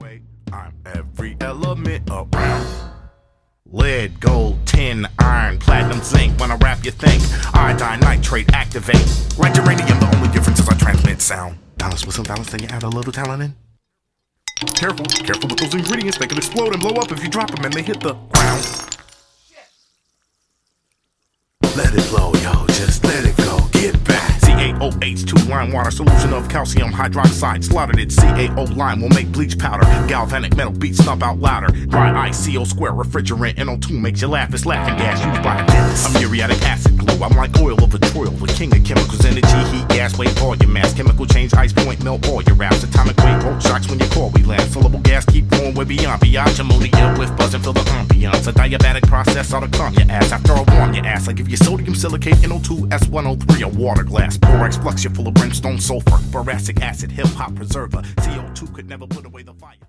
way. I'm every element around. Lead, gold, tin, iron, platinum, zinc. When I rap, you think iodine, nitrate, activate. Like uranium, the only difference is I transmit sound. Balance with some balance, then you add a little talent in. Careful with those ingredients. They can explode and blow up if you drop them and they hit the ground. Let it flow, yo, just let it go, get back. CaOH2 lime water, solution of calcium hydroxide. Slaughtered it, CaO lime will make bleach powder. Galvanic metal beats thump out louder. Dry ice, CO square refrigerant. NO2 makes you laugh, it's laughing gas used by a dentist. I'm muriatic acid glue, I'm like oil of petroleum. The king of chemicals, energy, heat, gas, wave, all your mass. Chemical change, ice point, melt all your raps. Atomic wave, volt shocks when you call, we land. Fillable gas, keep going, we're beyond. Biatch, ammonia, with buzz and feel the ambiance. A diabetic process ought to calm your ass. After I warm your ass, I give you sodium silicate, NO2, S103, a water glass. Borax flux, you're full of brimstone sulfur. Boracic acid, hip hop preserver. CO2 could never put away the fire.